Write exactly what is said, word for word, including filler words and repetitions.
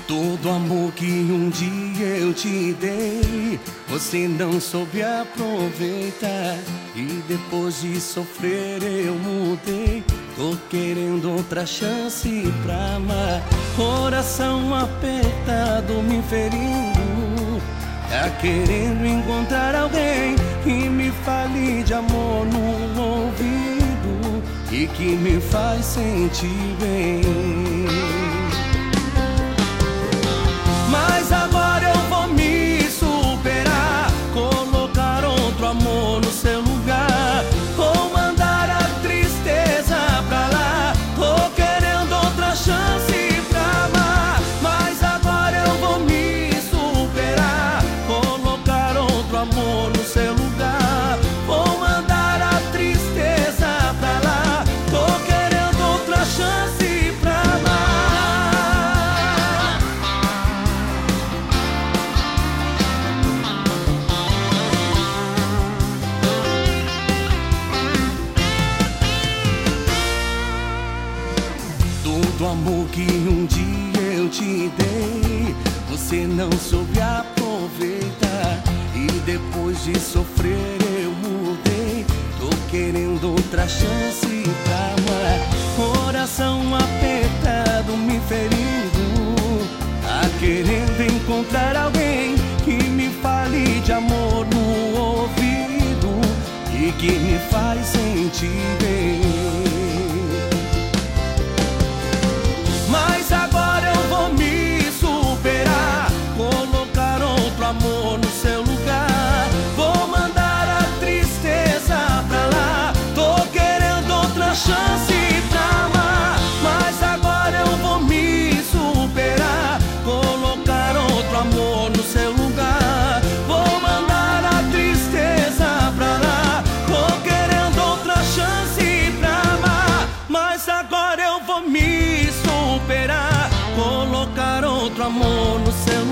Todo amor que um dia eu te dei, você não soube aproveitar. E depois de sofrer eu mudei. Tô querendo outra chance pra amar. Coração apertado me ferindo, tá querendo encontrar alguém que me fale de amor no ouvido e que me faz sentir bem. Mas agora eu vou me superar, colocar outro amor no seu lugar, vou mandar a tristeza pra lá. Tô querendo outra chance pra amar. Mas agora eu vou me superar, colocar outro amor no seu lugar, vou mandar a tristeza pra lá. Tô querendo outra chance pra amar. Todo amor que um dia eu te dei, você não soube aproveitar. E depois de sofrer eu mudei. Tô querendo outra chance pra amar. Coração apertado me ferindo, tá querendo encontrar alguém que me fale de amor no ouvido e que me faz sentir bem. Mas agora eu vou me superar, colocar outro amor no seu lugar, vou mandar a tristeza pra lá. Tô querendo outra chance pra amar. Mas agora eu vou me superar, colocar outro amor no seu lugar, vou mandar a tristeza pra lá. Tô querendo outra chance pra amar. Mas agora eu vou me superar, colocar outro amor no seu